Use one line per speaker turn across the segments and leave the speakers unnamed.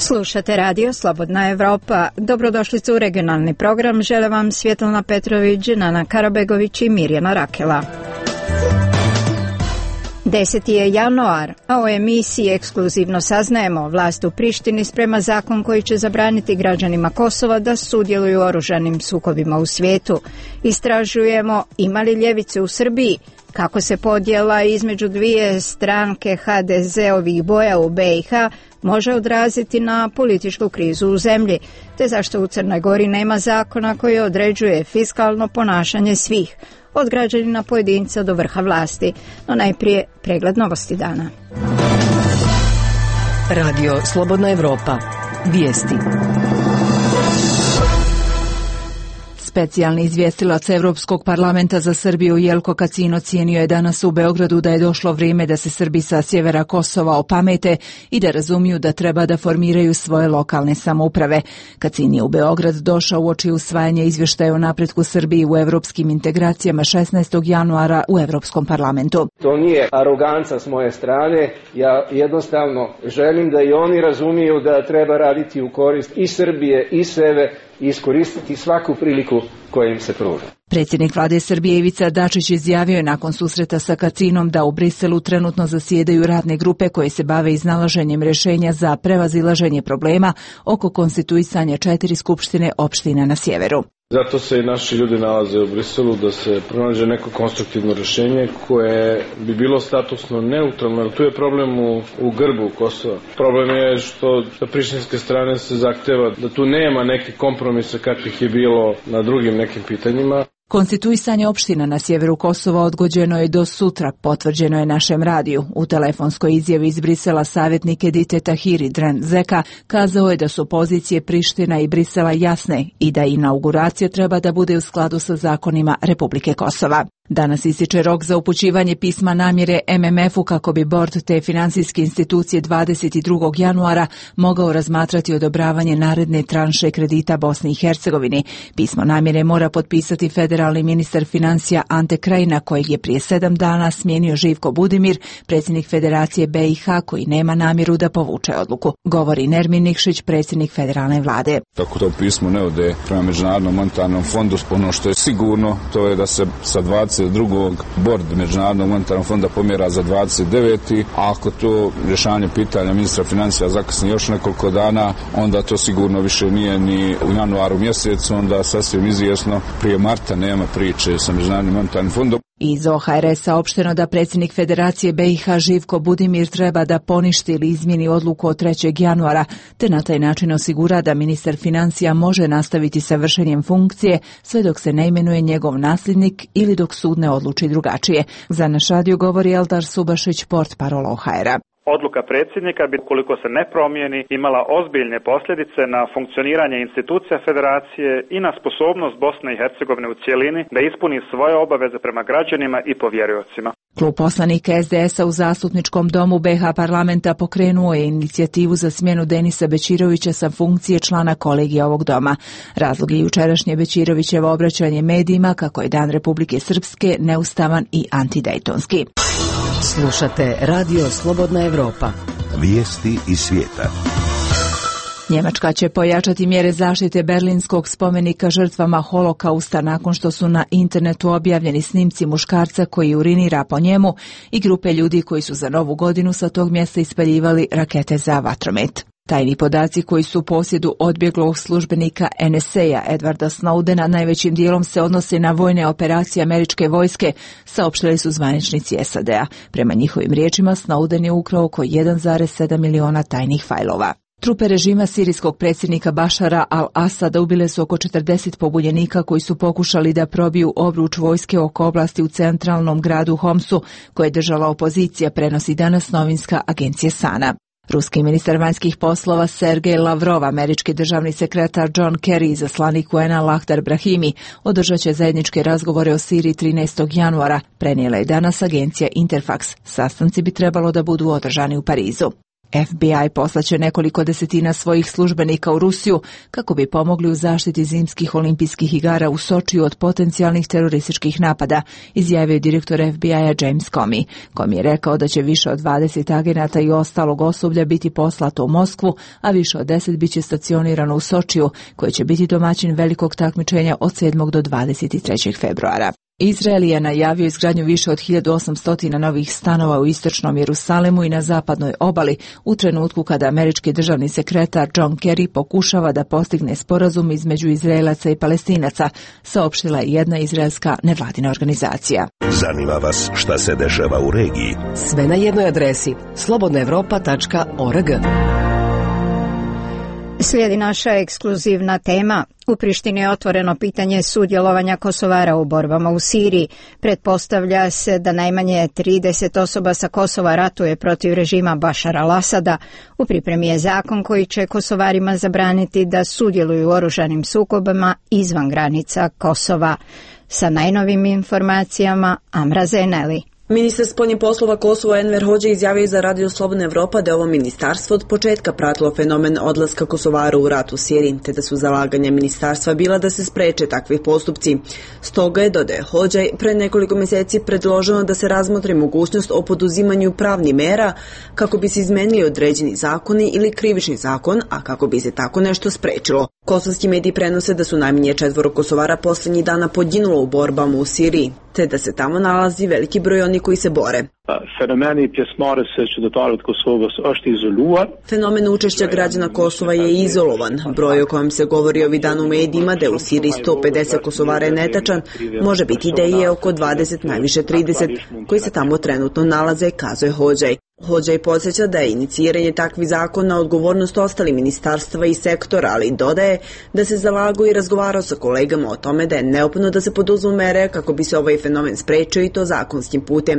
Slušate radio Slobodna Evropa. Dobrodošlicu u regionalni program. Žele vam Svjetlana Petrović, Nana Karabegović i Mirjana Rakela. 10. je januar, a u emisiji ekskluzivno saznajemo, vlast u Prištini sprema zakon koji će zabraniti građanima Kosova da sudjeluju u oružanim sukobima u svijetu. Istražujemo ima li ljevice u Srbiji, kako se podjela između dvije stranke HDZ-ovih boja u BiH može odraziti na političku krizu u zemlji, te zašto u Crnoj Gori nema zakona koji određuje fiskalno ponašanje svih, od građanina pojedinca do vrha vlasti. No najprije pregled novosti dana.
Radio Slobodna Evropa. Vijesti. Specijalni izvjestilac Evropskog parlamenta za Srbiju Jelko Kacin ocijenio je danas u Beogradu da je došlo vrijeme da se Srbi sa sjevera Kosova opamete i da razumiju da treba da formiraju svoje lokalne samouprave. Kacin je u Beograd došao uoči usvajanja izvještaja o napretku Srbiji u evropskim integracijama 16. januara u Evropskom parlamentu.
To nije aroganca s moje strane, ja jednostavno želim da i oni razumiju da treba raditi u korist i Srbije i sebe i iskoristiti svaku priliku koja im se pruža.
Predsjednik vlade Srbije Ivica Dačić izjavio je nakon susreta sa Kacinom da u Briselu trenutno zasjedaju radne grupe koje se bave iznalaženjem rješenja za prevazilaženje problema oko konstituisanja 4 skupštine opština na sjeveru.
Zato se i naši ljudi nalaze u Briselu da se pronađe neko konstruktivno rješenje koje bi bilo statusno neutralno, jer tu je problem u grbu Kosova. Problem je što sa prištinske strane se zahteva da tu nema nekih kompromisa kakvih je bilo na drugim nekim pitanjima.
Konstituisanje opština na sjeveru Kosova odgođeno je do sutra, potvrđeno je našem radiju. U telefonskoj izjavi iz Brisela savjetnik Edite Tahiri Dren Zeka kazao je da su pozicije Priština i Brisela jasne i da inauguracija treba da bude u skladu sa zakonima Republike Kosova. Danas ističe rok za upućivanje pisma namjere MMF-u kako bi bord te financijske institucije 22. januara mogao razmatrati odobravanje naredne tranše kredita Bosni i Hercegovini. Pismo namjere mora potpisati federalni ministar financija Ante Krajina, kojeg je prije 7 dana smijenio Živko Budimir, predsjednik Federacije BiH, koji nema namjeru da povuče odluku. Govori Nermin Nikšić, predsjednik federalne vlade.
Tako to pismo ne ode prema Međunarodnom monetarnom fondu, ono što je sigurno to je da se sa 22. bord Međunarodnog monetarnog fonda pomjera za 29. A ako to rješavanje pitanja ministra financija zakasni još nekoliko dana, onda to sigurno više nije ni u januaru mjesecu, onda sasvim izvjesno prije marta nema priče sa Međunarodnim monetarnim fondom.
Iz OHR saopšteno da predsjednik Federacije BiH Živko Budimir treba da poništi ili izmijeni odluku od 3. januara, te na taj način osigura da ministar financija može nastaviti sa vršenjem funkcije sve dok se ne imenuje njegov nasljednik ili dok sud ne odluči drugačije. Za naš radio govori Eldar Subašić, portparol OHR-a.
Odluka predsjednika bi, ukoliko se ne promijeni, imala ozbiljne posljedice na funkcioniranje institucija federacije i na sposobnost Bosne i Hercegovine u cijelini da ispuni svoje obaveze prema građanima i povjeriocima.
Klub poslanika SDS-a u Zastupničkom domu BiH parlamenta pokrenuo je inicijativu za smjenu Denisa Bećirovića sa funkcije člana kolegija ovog doma. Razlog je jučerašnje Bećirovićevo obraćanje medijima kako je Dan Republike Srpske neustavan i antidejtonski.
Slušate Radio Slobodna Evropa. Vijesti iz svijeta.
Njemačka će pojačati mjere zaštite berlinskog spomenika žrtvama holokausta nakon što su na internetu objavljeni snimci muškarca koji urinira po njemu i grupe ljudi koji su za Novu godinu sa tog mjesta ispaljivali rakete za vatromet. Tajni podaci koji su u posjedu odbjeglog službenika NSA-a Edwarda Snowdena najvećim dijelom se odnose na vojne operacije američke vojske, saopštili su zvaničnici SAD-a. Prema njihovim riječima, Snowden je ukrao oko 1,7 miliona tajnih fajlova. Trupe režima sirijskog predsjednika Bašara al-Asada ubile su oko 40 pobunjenika koji su pokušali da probiju obruč vojske oko oblasti u centralnom gradu Homsu, koje je držala opozicija, prenosi danas novinska agencija Sana. Ruski ministar vanjskih poslova Sergej Lavrov, američki državni sekretar John Kerry i izaslanik UN-a Lakhdar Brahimi održat će zajedničke razgovore o Siriji 13. januara, prenijela je danas agencija Interfax. Sastanci bi trebalo da budu održani u Parizu. FBI poslaće nekoliko desetina svojih službenika u Rusiju kako bi pomogli u zaštiti zimskih olimpijskih igara u Sočiju od potencijalnih terorističkih napada, izjavio direktor FBI-a James Comey. Comey je rekao da će više od 20 agenata i ostalog osoblja biti poslato u Moskvu, a više od 10 biće stacionirano u Sočiju, koje će biti domaćin velikog takmičenja od 7. do 23. februara. Izrael je najavio izgradnju više od 1800 novih stanova u istočnom Jerusalimu i na zapadnoj obali u trenutku kada američki državni sekretar John Kerry pokušava da postigne sporazum između Izraelaca i Palestinaca, saopštila je jedna izraelska nevladina organizacija.
Zanima vas šta se dešava u regiji? Sve na jednoj adresi slobodnaevropa.org.
Slijedi naša ekskluzivna tema. U Prištini je otvoreno pitanje sudjelovanja Kosovara u borbama u Siriji. Pretpostavlja se da najmanje 30 osoba sa Kosova ratuje protiv režima Bašara al-Asada. U pripremi je zakon koji će Kosovarima zabraniti da sudjeluju u oružanim sukobama izvan granica Kosova. Sa najnovim informacijama Amra Zeneli.
Ministar spoljnih poslova Kosova Enver Hođa izjavio za Radio Slobodna Evropa da je ovo ministarstvo od početka pratilo fenomen odlaska Kosovara u rat u Siriji, te da su zalaganja ministarstva bila da se spreče takvi postupci. Stoga je, dodaje Hođa, pre nekoliko mjeseci predloženo da se razmotri mogućnost o poduzimanju pravnih mera kako bi se izmenili određeni zakoni ili krivični zakon, a kako bi se tako nešto sprečilo. Kosovski mediji prenose da su najmanje 4 Kosovara posljednjih dana poginulo u borbama u Siriji, te da se tamo nalazi veliki broj onih koji se bore. Fenomen učešća građana Kosova je izolovan. Broj o kojem se govori ovih dana u medijima da je u Siriji 150 Kosovara je netačan, može biti da je oko 20, najviše 30, koji se tamo trenutno nalaze, kazuje Hođaj. Hođaj podsjeća da je iniciranje takvih zakona odgovornost ostalih ministarstva i sektora, ali dodaje da se zalagao i razgovarao sa kolegama o tome da je neophodno da se poduzmu mere kako bi se ovaj fenomen sprečio i to zakonskim putem.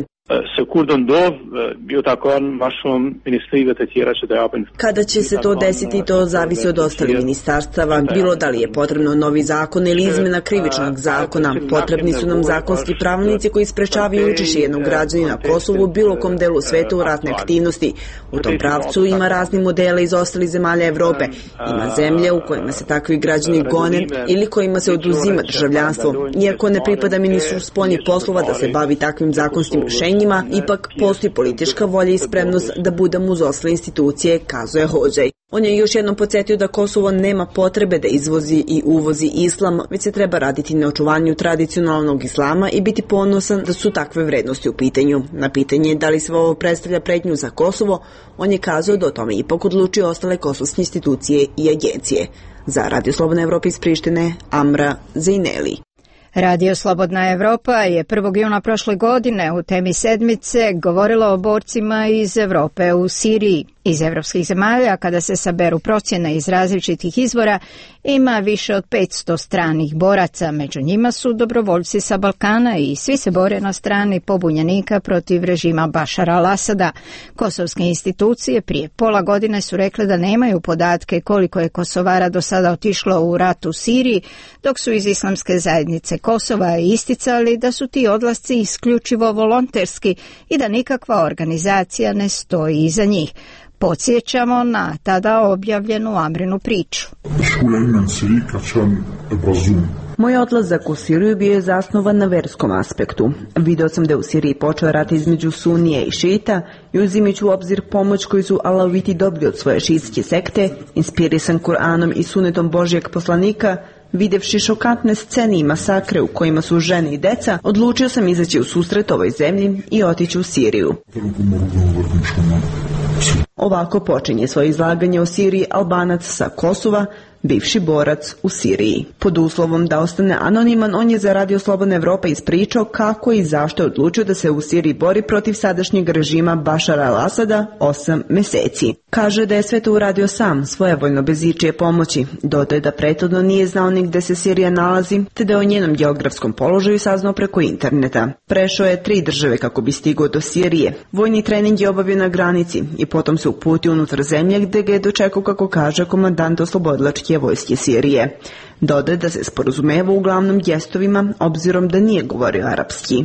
Kada će se to desiti, to zavisi od ostalih ministarstava, bilo da li je potrebno novi zakon ili izmjena krivičnog zakona. Potrebni su nam zakonski pravilnici koji sprečavaju učešće jednog građanina na Kosovu u bilo kom delu sveta u ratne aktivnosti. U tom pravcu ima razni modele iz ostalih zemalja Evrope. Ima zemlje u kojima se takvi građani gone ili kojima se oduzima državljanstvo. Iako ne pripada ministru spoljnih poslova da se bavi takvim zakonskim rješenjima, ipak postoji politička volja i spremnost da budemo uz ostale institucije, kazuje Hođaj. On je još jednom podsjetio da Kosovo nema potrebe da izvozi i uvozi islam, već se treba raditi na očuvanju tradicionalnog islama i biti ponosan da su takve vrednosti u pitanju. Na pitanje da li sve ovo predstavlja pretnju za Kosovo, on je kazao da o tome ipak odlučio ostale kosovske institucije i agencije. Za Radio Slobodna Evropa iz Prištine, Amra Zeneli.
Radio Slobodna Evropa je 1. juna prošle godine u temi sedmice govorila o borcima iz Evrope u Siriji. Iz evropskih zemalja, kada se saberu procjene iz različitih izvora, ima više od 500 stranih boraca. Među njima su dobrovoljci sa Balkana i svi se bore na strani pobunjenika protiv režima Bašara al-Asada. Kosovske institucije prije pola godine su rekle da nemaju podatke koliko je Kosovara do sada otišlo u rat u Siriji, dok su iz Islamske zajednice Kosova isticali da su ti odlasci isključivo volonterski i da nikakva organizacija ne stoji iza njih. Podsjećamo na tada objavljenu Amrinu priču.
Moj odlazak u Siriju bio je zasnovan na verskom aspektu. Video sam da je u Siriji počeo rat između Sunije i Šita i uzimajući u obzir pomoć koju su Alaviti dobili od svoje šiitske sekte, inspirisan Kur'anom i sunetom Božjeg poslanika, videvši šokantne scene i masakre u kojima su žene i deca, odlučio sam izaći u susret ovoj zemlji i otići u Siriju. Ovako počinje svoje izlaganje o Siriji Albanac sa Kosova, bivši borac u Siriji. Pod uslovom da ostane anoniman, on je za Radio Slobodna Evropa ispričao kako i zašto je odlučio da se u Siriji bori protiv sadašnjeg režima Bašara al-Asada 8 mjeseci. Kaže da je sve to uradio sam, svojevoljno, bez ičije pomoći. Dodaje da prethodno nije znao ni gde se Sirija nalazi, te da je o njenom geografskom položaju saznao preko interneta. Prešao je 3 države kako bi stigao do Sirije. Vojni trening je obavio na granici i potom se uputio unutar zemlje gde ga je dočekao, kako kaže, komandant oslobodilačke vojske Sirije. Dodaje da se sporazumeva uglavnom gestovima, obzirom da nije govorio arapski.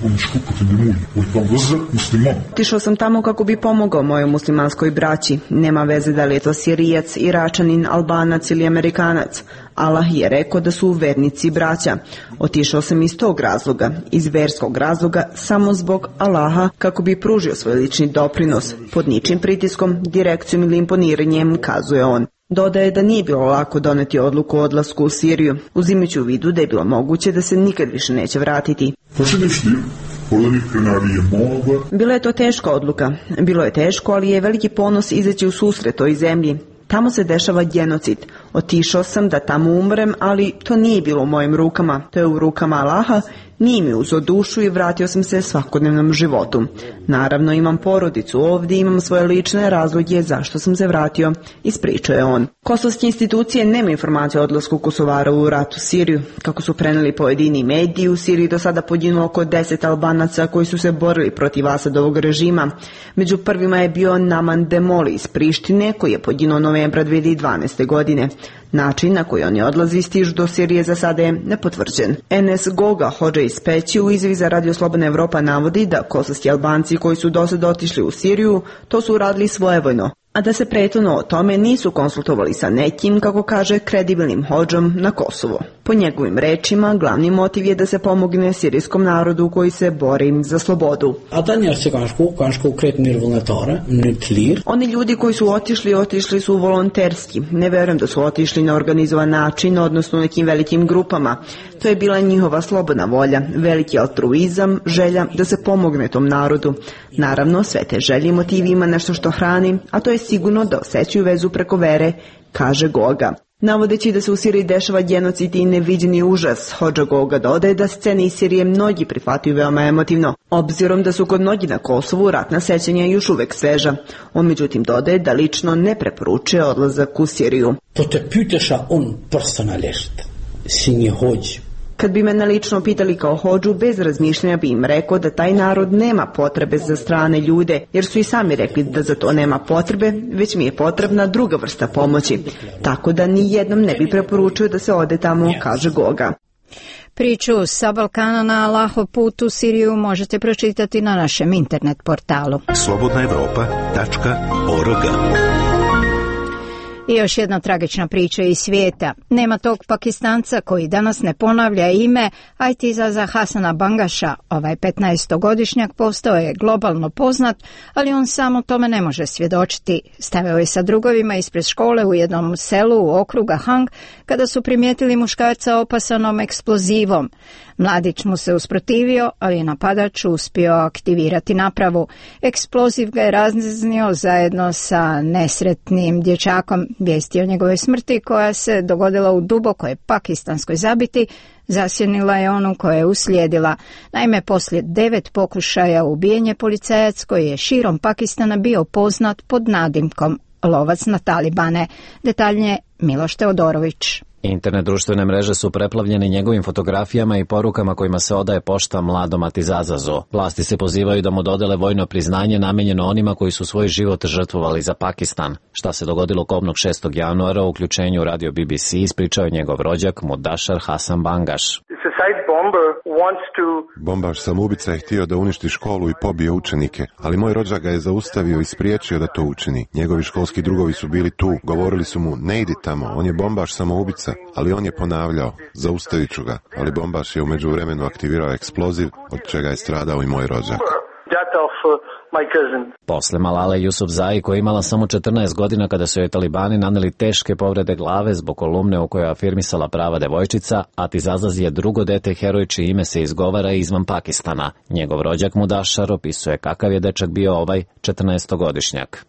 Otišao sam tamo kako bi pomogao mojoj muslimanskoj braći. Nema veze da li je to Sirijac, Iračanin, Albanac ili Amerikanac. Allah je rekao da su vernici braća. Otišao sam iz tog razloga, iz verskog razloga, samo zbog Allaha, kako bi pružio svoj lični doprinos. Pod ničim pritiskom, direkcijom ili imponiranjem, kazuje on. Dodaje da nije bilo lako doneti odluku o odlasku u Siriju, uzimajući u vidu da je bilo moguće da se nikad više neće vratiti. Bila je to teška odluka. Bilo je teško, ali je veliki ponos izaći u susret toj zemlji. Tamo se dešava genocid. Otišao sam da tamo umrem, ali to nije bilo u mojim rukama. To je u rukama Allaha. Nije mi uzeo dušu i vratio sam se svakodnevnom životu. Naravno, imam porodicu ovdje, imam svoje lične razloge zašto sam se vratio, ispričao je on. Kosovske institucije nema informacije o odlasku Kosovara u rat u Siriju. Kako su preneli pojedini mediji, u Siriji do sada poginulo oko 10 Albanaca koji su se borili protiv Asadovog režima. Među prvima je bio Naman Demoli iz Prištine, koji je poginuo novembra 2012. godine. Način na koji oni odlazi stižu do Sirije za sada je nepotvrđen. Enes Goga, hodža iz Peći, u izjavi za Radio Slobodna Evropa navodi da kosovski Albanci koji su do sada otišli u Siriju, to su uradili svojevoljno, a da se prethodno o tome nisu konsultovali sa nekim, kako kaže, kredibilnim hodžom na Kosovo. Po njegovim rečima, glavni motiv je da se pomogne sirijskom narodu koji se bori za slobodu. Oni ljudi koji su otišli su volonterski. Ne verujem da su otišli na organizovan način, odnosno nekim velikim grupama. To je bila njihova slobodna volja, veliki altruizam, želja da se pomogne tom narodu. Naravno, sve te želje i motivi ima nešto što hrani, a to je sigurno da osjećaju vezu preko vere, kaže Goga. Navodeći da se u Siriji dešava genocid i neviđeni užas, hodža Goga dodaje da scene iz Sirije mnogi prihvataju veoma emotivno, obzirom da su kod mnogi na Kosovu ratna sećanja još uvek sveža. On međutim dodaje da lično ne preporučuje odlazak u Siriju. Kad bi me lično pitali kao hodžu, bez razmišljanja bi im rekao da taj narod nema potrebe za strane ljude, jer su i sami rekli da za to nema potrebe, već mi je potrebna druga vrsta pomoći. Tako da ni jednom ne bi preporučio da se ode tamo, kaže Goga.
Priču sa Balkana na Allahov put u Siriju možete pročitati na našem internet portalu.
slobodnaevropa.org.
I još jedna tragična priča iz svijeta. Nema tog Pakistanca koji danas ne ponavlja ime Aitizaza Hasana Bangasha. Ovaj 15-godišnjak postao je globalno poznat, ali on samo tome ne može svjedočiti. Stavio je sa drugovima ispred škole u jednom selu u okruga Hang kada su primijetili muškarca opasanom eksplozivom. Mladić mu se usprotivio, ali je napadač uspio aktivirati napravu. Eksploziv ga je raznio zajedno sa nesretnim dječakom. Vijesti o njegove smrti, koja se dogodila u dubokoj pakistanskoj zabiti, zasjenila je onu koja je uslijedila. Naime, poslije 9 pokušaja ubijenja, policajac koji je širom Pakistana bio poznat pod nadimkom lovac na talibane. Detaljnije Miloš Teodorović.
Internet društvene mreže su preplavljene njegovim fotografijama i porukama kojima se odaje pošta mladom Atizazazu. Vlasti se pozivaju da mu dodele vojno priznanje namijenjeno onima koji su svoj život žrtvovali za Pakistan. Šta se dogodilo kobnog 6. januara u uključenju u radio BBC ispričao je njegov rođak Mudašar Hasan Bangash.
Bombaš samoubica je htio da uništi školu i pobije učenike, ali moj rođak ga je zaustavio i spriječio da to učini. Njegovi školski drugovi su bili tu, govorili su mu, ne idi tamo, on je bombaš samoubica, ali on je ponavljao, zaustavit ću ga, ali bombaš je u međuvremenu aktivirao eksploziv, od čega je stradao i moj rođak.
Posle Malale Yousafzai, koja je imala samo 14 godina kada su joj talibani naneli teške povrede glave zbog kolumne u kojoj je afirmisala prava devojčica, Atizazaz je drugo dete heroj čije ime se izgovara izvan Pakistana. Njegov rođak Mudašar opisuje kakav je dečak bio ovaj 14-godišnjak.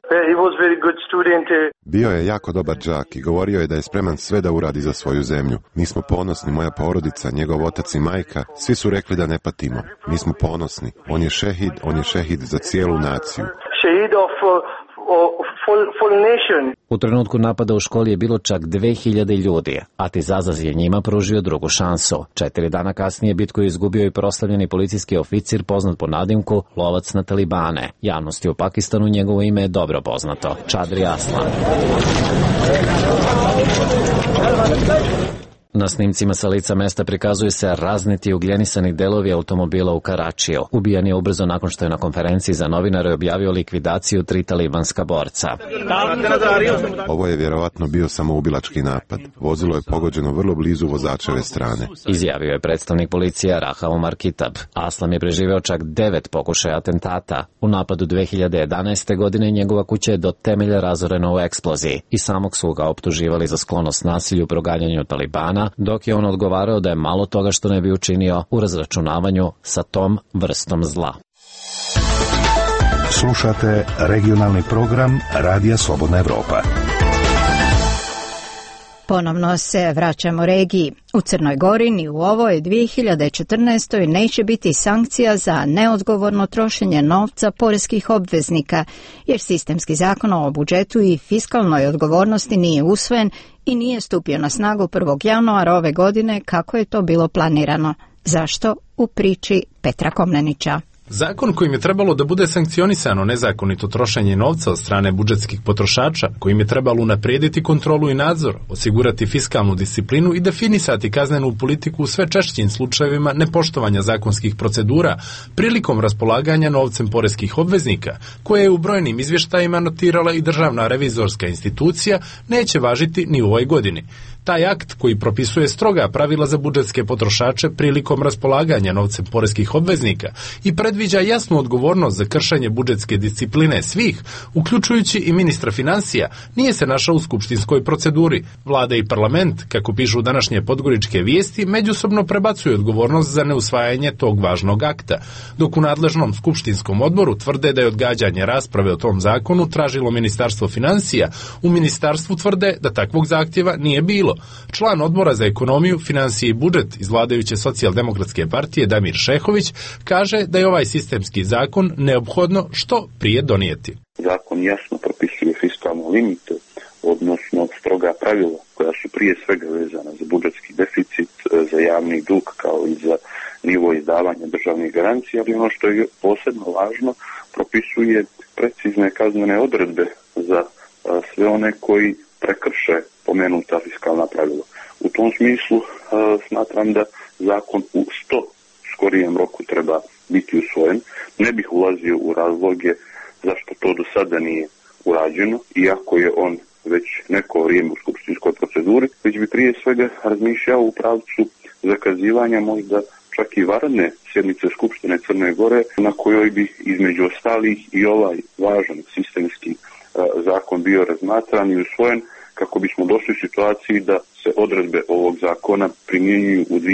Bio je jako dobar đak i govorio je da je spreman sve da uradi za svoju zemlju. Mi smo ponosni, moja porodica, njegov otac i majka, svi su rekli da ne patimo. Mi smo ponosni. On je šehid za cijelu naciju.
U trenutku napada u školi je bilo čak 2000 ljudi. Atizazaz je njima pružio drugu šansu. 4 dana kasnije bitku je izgubio i proslavljeni policijski oficir poznat po nadimku lovac na talibane. Javnosti u Pakistanu njegovo ime je dobro poznato. Čadri Aslan. Na snimcima sa lica mesta prikazuju se razniti ugljenisani delovi automobila u Karačiju. Ubijan je ubrzo nakon što je na konferenciji za novinare objavio likvidaciju 3 talibanska borca.
Ovo je vjerovatno bio samoubilački napad. Vozilo je pogođeno vrlo blizu vozačeve strane,
izjavio je predstavnik policije Raha Omar Kitab. Aslam je preživeo čak 9 pokušaja atentata. U napadu 2011. godine njegova kuća je do temelja razorena u eksploziji i samog su ga optuživali za sklonost nasilju u proganjanju Talibana, dok je on odgovarao da je malo toga što ne bi učinio u razračunavanju sa tom vrstom zla.
Slušate regionalni program Radija Slobodna Evropa.
Ponovno se vraćamo regiji. U Crnoj Gori ni u ovoj 2014. neće biti sankcija za neodgovorno trošenje novca poreskih obveznika, jer sistemski zakon o budžetu i fiskalnoj odgovornosti nije usvojen i nije stupio na snagu 1. januara ove godine kako je to bilo planirano. Zašto? U priči Petra Komnenića.
Zakon kojim je trebalo da bude sankcionisano nezakonito trošenje novca od strane budžetskih potrošača, kojim je trebalo unaprijediti kontrolu i nadzor, osigurati fiskalnu disciplinu i definisati kaznenu politiku u sve češćim slučajevima nepoštovanja zakonskih procedura prilikom raspolaganja novcem poreskih obveznika, koje je u brojnim izvještajima notirala i Državna revizorska institucija, neće važiti ni u ovoj godini. Taj akt koji propisuje stroga pravila za budžetske potrošače prilikom raspolaganja novcem poreskih obveznika i predviđa jasnu odgovornost za kršenje budžetske discipline svih, uključujući i ministra financija, nije se našao u skupštinskoj proceduri. Vlada i parlament, kako pišu današnje podgoričke vijesti, međusobno prebacuju odgovornost za neusvajanje tog važnog akta, dok u nadležnom skupštinskom odboru tvrde da je odgađanje rasprave o tom zakonu tražilo Ministarstvo financija, u ministarstvu tvrde da takvog zahtjeva nije bilo. Član odbora za ekonomiju, financije i budžet iz vladajuće socijaldemokratske partije Damir Šehović kaže da je ovaj sistemski zakon neophodno što prije donijeti.
Zakon jasno propisuje fiskalne limite, odnosno stroga pravila koja su prije svega vezana za budžetski deficit, za javni dug kao i za nivo izdavanja državnih garancija, ali ono što je posebno važno, propisuje precizne kaznene odredbe za sve one koji prekrše pomenuta fiskalna pravila. U tom smislu smatram da zakon u što skorijem roku treba biti usvojen. Ne bih ulazio u razloge zašto to do sada nije urađeno, iako je on već neko vrijeme u skupštinskoj proceduri, već bi prije svega razmišljao u pravcu zakazivanja možda čak i vanredne sjednice Skupštine Crne Gore, na kojoj bi između ostalih i ovaj važan sistemski zakon bio razmatran i usvojen, kako bismo došli u situaciji da se odredbe ovog zakona primjenjuju u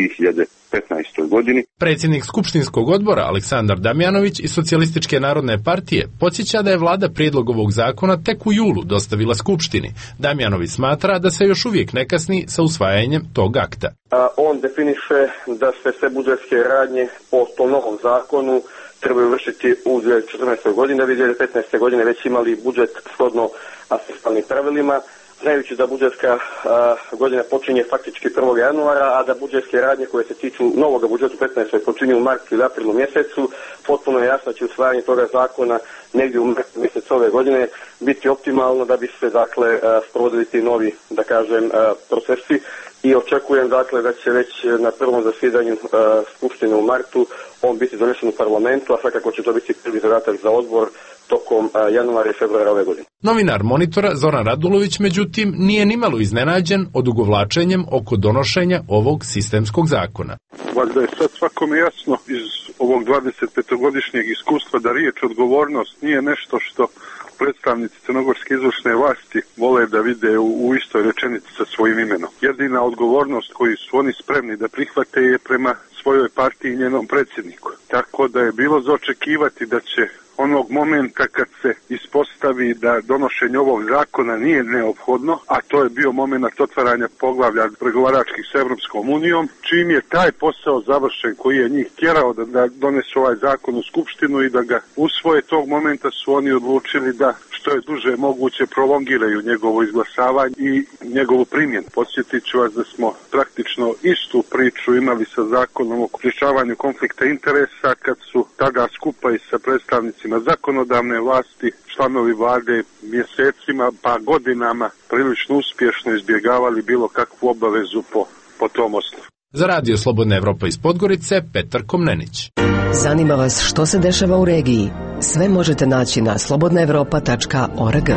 2015. godini.
Predsjednik skupštinskog odbora Aleksandar Damjanović iz Socijalističke narodne partije podsjeća da je vlada prijedlog ovog zakona tek u julu dostavila skupštini. Damjanović smatra da se još uvijek ne kasni sa usvajanjem tog akta.
On definiše da se sve budžetske radnje po tom novom zakonu trebaju vršiti u 2014. godini, da bi 2015. godine već imali budžet shodno fiskalnim pravilima. Znajući da budžetska godina počinje faktički 1. januara, a da budžetske radnje koje se tiču novog budžeta 15. počinju u martu ili aprilu mjesecu, potpuno je jasno će usvajanje toga zakona negdje u martu mjesecu ove godine biti optimalno da bi se sprovodili ti novi, da kažem, procesi i očekujem da će već na prvom zasjedanju Skupštine u martu on biti donesen u parlamentu, a svakako će to biti prvi zadatak za odbor tokom januara i februara ove godine.
Novinar Monitora Zoran Radulović, međutim, nije nimalo iznenađen odugovlačenjem oko donošenja ovog sistemskog zakona.
Valjda je sad svakome jasno iz ovog 25-godišnjeg iskustva da riječ odgovornost nije nešto što predstavnici crnogorske izvršne vlasti vole da vide u istoj rečenici sa svojim imenom. Jedina odgovornost koju su oni spremni da prihvate je prema svojoj partiji i njenom predsjedniku. Tako da je bilo za očekivati da će onog momenta kad se ispostavi da donošenje ovog zakona nije neophodno, a to je bio moment otvaranja poglavlja pregovaračkih s Evropskom unijom, čim je taj posao završen koji je njih tjerao da donesu ovaj zakon u Skupštinu i da ga usvoje, tog momenta su oni odlučili da što je duže moguće prolongiraju njegovo izglasavanje i njegovu primjenu. Podsjetit ću vas da smo praktično istu priču imali sa zakonom o sprječavanju konflikta interesa kad su tada skupa i sa predstavnicima zakonodavne vlasti, članovi vlade mjesecima pa godinama prilično uspješno izbjegavali bilo kakvu obavezu po po tom osnovu.
Za Radio Slobodna Evropa iz Podgorice, Petar Komnenić.
Zanima vas što se dešava u regiji? Sve možete naći na slobodnaevropa.org.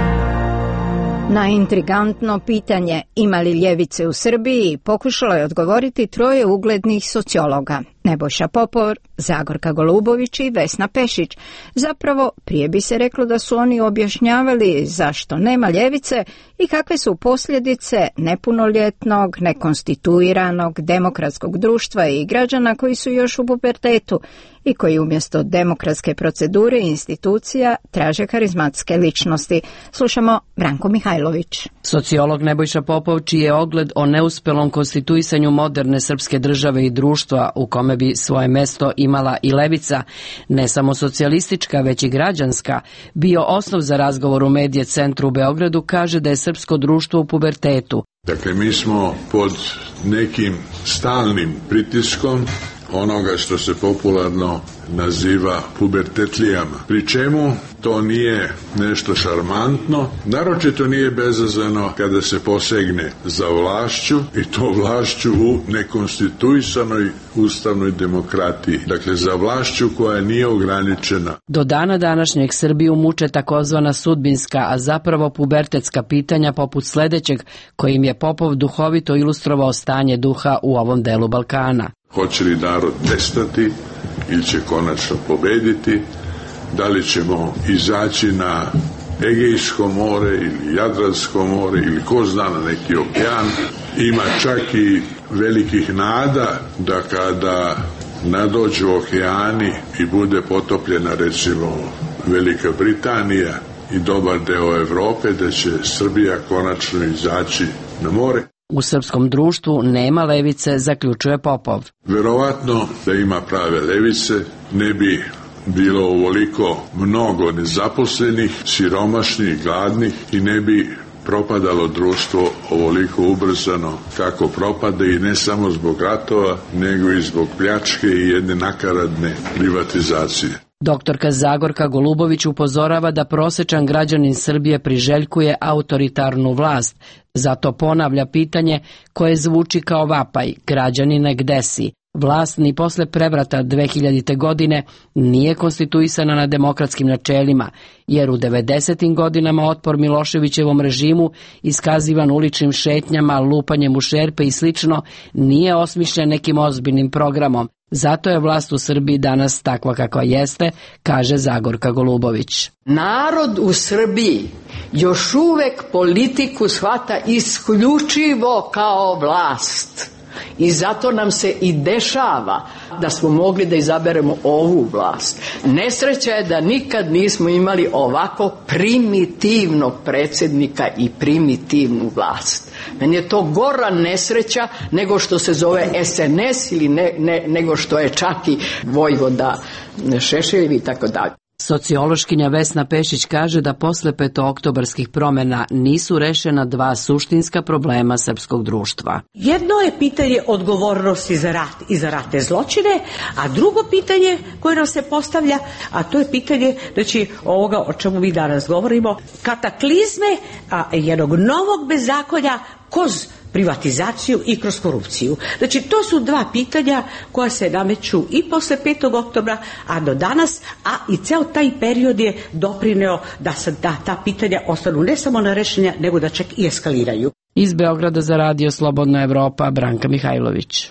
Na intrigantno pitanje ima li ljevice u Srbiji pokušalo je odgovoriti 3 uglednih sociologa. Nebojša Popov, Zagorka Golubović i Vesna Pešić. Zapravo, prije bi se reklo da su oni objašnjavali zašto nema ljevice i kakve su posljedice nepunoljetnog, nekonstituiranog demokratskog društva i građana koji su još u pubertetu i koji umjesto demokratske procedure i institucija traže karizmatske ličnosti. Slušamo Branko Mihajlović.
Sociolog Nebojša Popov, čiji je ogled o neuspelom konstituisanju moderne srpske države i društva u kome bi svoje mesto imala i levica, ne samo socijalistička, već i građanska, bio osnov za razgovor u Medije centru u Beogradu, kaže da je srpsko društvo u pubertetu.
Dakle, mi smo pod nekim stalnim pritiskom onoga što se popularno naziva pubertetlijama. Pri čemu to nije nešto šarmantno, naročito nije bezazleno kada se posegne za vlašću i to vlašću u nekonstituisanoj ustavnoj demokratiji. Dakle, za vlašću koja nije ograničena.
Do dana današnjeg Srbiju muče takozvana sudbinska, a zapravo pubertetska pitanja poput sledećeg, kojim je Popov duhovito ilustrovao stanje duha u ovom delu Balkana.
Hoće li narod nestati ili će konačno pobediti? Da li ćemo izaći na Egejsko more ili Jadransko more ili ko zna na neki okean? Ima čak i velikih nada da kada nadođu okeani i bude potopljena recimo Velika Britanija i dobar deo Evrope, da će Srbija konačno izaći na more.
U srpskom društvu nema levice, zaključuje Popov.
Verovatno da ima prave levice, ne bi bilo ovoliko mnogo nezaposlenih, siromašnih, gladnih i ne bi propadalo društvo ovoliko ubrzano kako propade i ne samo zbog ratova, nego i zbog pljačke i jedne nakaradne privatizacije.
Doktorka Zagorka Golubović upozorava da prosečan građanin Srbije priželjkuje autoritarnu vlast, zato ponavlja pitanje koje zvuči kao vapaj: građanine, gde si? Vlast ni posle prevrata 2000. godine nije konstituisana na demokratskim načelima, jer u 90. godinama otpor Miloševićevom režimu, iskazivan uličnim šetnjama, lupanjem u šerpe i slično, nije osmišljen nekim ozbiljnim programom. Zato je vlast u Srbiji danas takva kakva jeste, kaže Zagorka Golubović.
Narod u Srbiji još uvek politiku shvata isključivo kao vlast. I zato nam se i dešava da smo mogli da izaberemo ovu vlast. Nesreća je da nikad nismo imali ovako primitivnog predsjednika i primitivnu vlast. Meni je to gora nesreća nego što se zove SNS ili nego što je čak i Vojvoda Šešeljev i tako dalje.
Sociološkinja Vesna Pešić kaže da posle petooktobarskih promjena nisu rešena 2 suštinska problema srpskog društva.
Jedno je pitanje odgovornosti za rat i za ratne zločine, a drugo pitanje koje nam se postavlja, a to je pitanje, znači, ovoga o čemu mi danas govorimo, kataklizme jednog novog bezakonja kroz privatizaciju i kroz korupciju. Znači, to su 2 pitanja koja se nameću i posle 5. oktobra, a do danas, a i ceo taj period je doprineo da ta pitanja ostanu ne samo nerešenja, nego da čak i eskaliraju.
Iz Beograda za Radio Slobodna Evropa, Branka Mihajlović.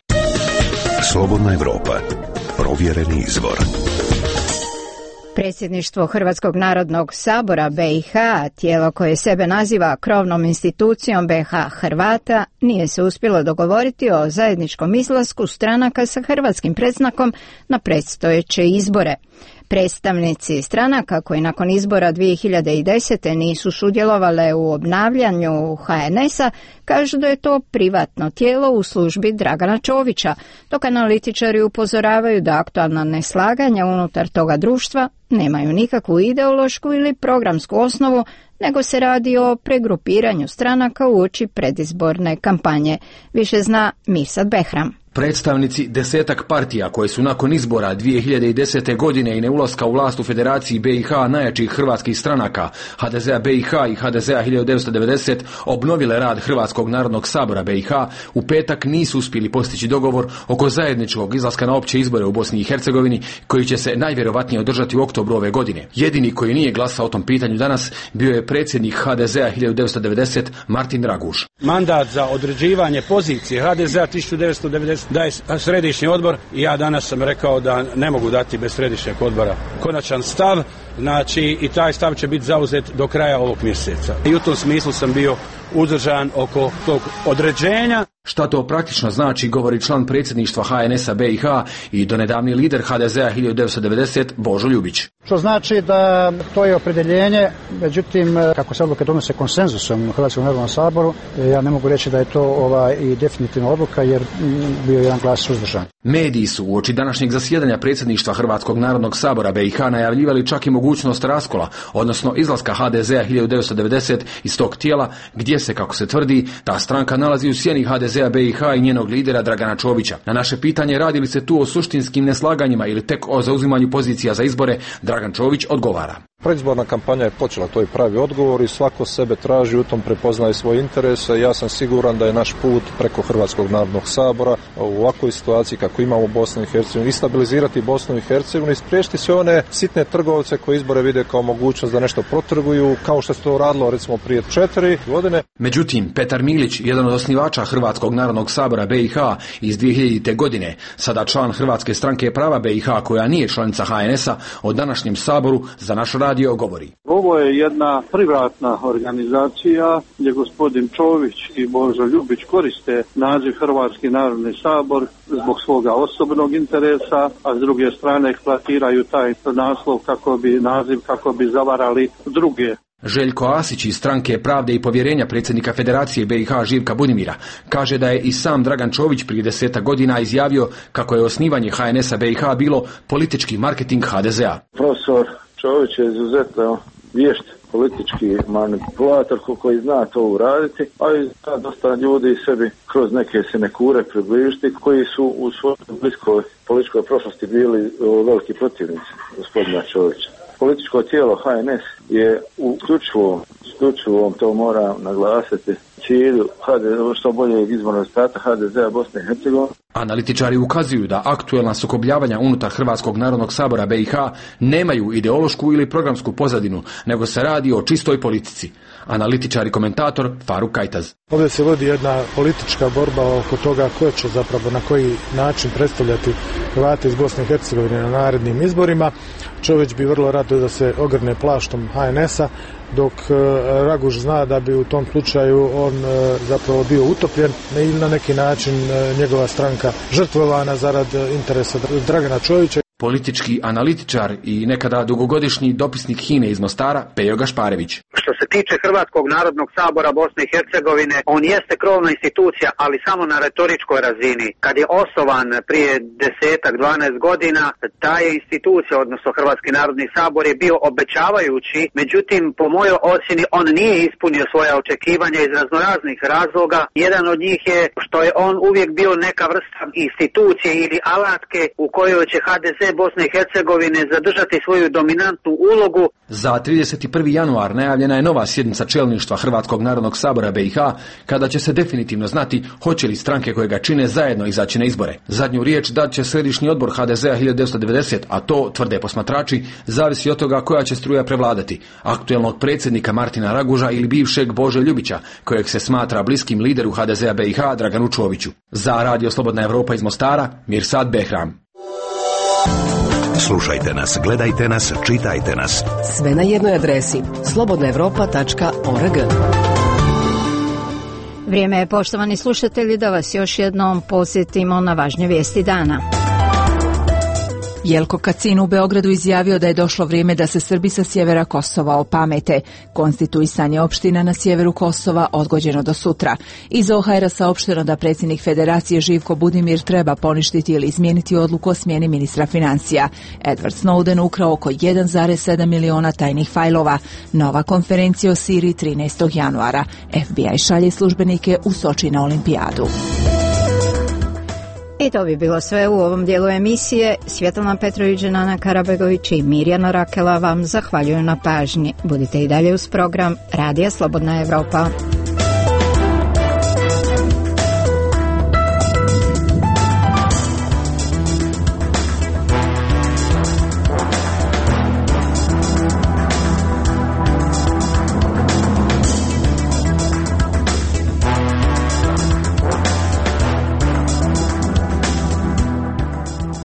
Slobodna Evropa, provjereni izvor.
Predsjedništvo Hrvatskog narodnog sabora BiH, tijelo koje sebe naziva krovnom institucijom BiH Hrvata, nije se uspjelo dogovoriti o zajedničkom izlasku stranaka sa hrvatskim predznakom na predstojeće izbore. Predstavnici stranaka koji nakon izbora 2010. nisu sudjelovale u obnavljanju HNS-a kažu da je to privatno tijelo u službi Dragana Čovića, dok analitičari upozoravaju da aktualna neslaganja unutar toga društva nemaju nikakvu ideološku ili programsku osnovu, nego se radi o pregrupiranju stranaka uoči predizborne kampanje. Više zna Mirsad Behram.
Predstavnici 10 partija koje su nakon izbora 2010. godine i neulaska u vlast u Federaciji BiH najjačih hrvatskih stranaka HDZ-a BiH i HDZ-a 1990 obnovile rad Hrvatskog narodnog sabora BiH u petak nisu uspjeli postići dogovor oko zajedničkog izlaska na opće izbore u Bosni i Hercegovini koji će se najvjerovatnije održati u oktobru ove godine. Jedini koji nije glasao o tom pitanju danas bio je predsjednik HDZ-a 1990 Martin Raguž.
Mandat za određivanje pozicije HDZ-a 1990 daje središnji odbor i ja danas sam rekao da ne mogu dati bez središnjeg odbora konačan stav, znači i taj stav će biti zauzet do kraja ovog mjeseca. I u tom smislu sam bio uzdržan oko tog određenja.
Šta to praktično znači, govori član predsjedništva HNS-a BiH i donedavni lider HDZ-a 1990 Božo Ljubić.
Što znači da to je opredjeljenje, međutim, kako se odluke donose konsenzusom u Hrvatskom narodnom saboru, ja ne mogu reći da je to i definitivna odluka jer bio je jedan glas suzdržan.
Mediji su uoči današnjeg zasjedanja predsjedništva Hrvatskog narodnog sabora BiH najavljivali čak i mogućnost raskola, odnosno izlaska HDZ-a 1990 iz tog tijela gdje se, kako se tvrdi, ta stranka nalazi u sjeni HDZ-a BiH i njenog lidera Dragana Čovića. Na naše pitanje radi li se tu o suštinskim neslaganjima ili tek o zauzimanju pozicija za izbore, Dragan Čović odgovara.
Predizborna kampanja je počela, to je pravi odgovor i svako sebe traži, u tom prepoznaje svoje interese. Ja sam siguran da je naš put preko Hrvatskog narodnog sabora u ovakvoj situaciji kako imamo u Bosni i Hercegovini i stabilizirati Bosnu i Hercegovinu i spriječiti sve one sitne trgovce koji izbore vide kao mogućnost da nešto protrguju, kao što se to radilo recimo prije 4 godine.
Međutim, Petar Milić, jedan od osnivača Hrvatskog narodnog sabora BiH iz 2000. godine, sada član Hrvatske stranke prava BiH koja nije članica HNS-a, o današnjem saboru za naš radio govori.
Ovo je jedna privatna organizacija gdje gospodin Čović i Božo Ljubić koriste naziv Hrvatski narodni sabor zbog svoga osobnog interesa, a s druge strane eksploatiraju taj naslov kako bi zavarali druge.
Željko Asić iz stranke Pravde i povjerenja predsjednika Federacije BiH Živka Budimira kaže da je i sam Dragan Čović prije 10 godina izjavio kako je osnivanje HNS-a BiH bilo politički marketing HDZ-a.
Profesor Čović je izuzetno vješt politički manipulator koji zna to uraditi, ali zna dosta ljudi sebi kroz neke sinekure približiti koji su u svojoj bliskoj političkoj prošlosti bili veliki protivnici gospodina Čovića. Političko tijelo HNS je u isključivom, to moram naglasiti, cilju što boljeg izbornog rezultata HDZ-a Bosne i Hercegovine.
Analitičari ukazuju da aktuelna sukobljavanja unutar Hrvatskog narodnog sabora BiH nemaju ideološku ili programsku pozadinu, nego se radi o čistoj politici. Analitičar i komentator Faruk Kajtaz.
Ovdje se vodi jedna politička borba oko toga ko će zapravo na koji način predstavljati Hrvate iz Bosne i Hercegovine na narednim izborima. Čović bi vrlo rado da se ogrne plaštom HNS-a, dok Raguž zna da bi u tom slučaju on zapravo bio utopljen ili na neki način njegova stranka žrtvovana zarad interesa Dragana Čovića.
Politički analitičar i nekada dugogodišnji dopisnik HINE iz Mostara Pejo Gašparević.
Što se tiče Hrvatskog narodnog sabora Bosne i Hercegovine, on jeste krovna institucija, ali samo na retoričkoj razini. Kad je osnovan prije 10-12 godina, ta je institucija, odnosno Hrvatski narodni sabor, je bio obećavajući, međutim, po mojoj ocjeni, on nije ispunio svoja očekivanja iz raznoraznih razloga. Jedan od njih je što je on uvijek bio neka vrsta institucije ili alatke u kojoj će HDZ Bosne i Hercegovine zadržati svoju dominantnu ulogu.
Za 31. januar najavljena je nova sjednica čelništva Hrvatskog narodnog sabora BiH, kada će se definitivno znati hoće li stranke koje ga čine zajedno izaći na izbore. Zadnju riječ dat će središnji odbor HDZ-a 1990, a to, tvrde posmatrači, zavisi od toga koja će struja prevladati, aktuelnog predsjednika Martina Raguža ili bivšeg Bože Ljubića, kojeg se smatra bliskim lideru HDZ-a BiH Draganu Čoviću. Za Radio Slobodna Evropa iz Mostara, Mirsad Behram.
Slušajte nas, gledajte nas, čitajte nas.
Sve na jednoj adresi slobodnaevropa.org.
Vrijeme je, poštovani slušatelji, da vas još jednom podsjetimo na važnje vijesti dana.
Jelko Kacin u Beogradu izjavio da je došlo vrijeme da se Srbi sa sjevera Kosova opamete. Konstituisanje opština na sjeveru Kosova odgođeno do sutra. Iz OHR-a saopšteno da predsjednik Federacije Živko Budimir treba poništiti ili izmijeniti odluku o smjeni ministra financija. Edward Snowden ukrao oko 1,7 miliona tajnih fajlova. Nova konferencija o Siriji 13. januara. FBI šalje službenike u Soči na olimpijadu.
I to bi bilo sve u ovom dijelu emisije. Svjetlana Petrović, Nana Karabegović i Mirjana Rakela vam zahvaljuju na pažnji. Budite i dalje uz program Radija Slobodna Evropa.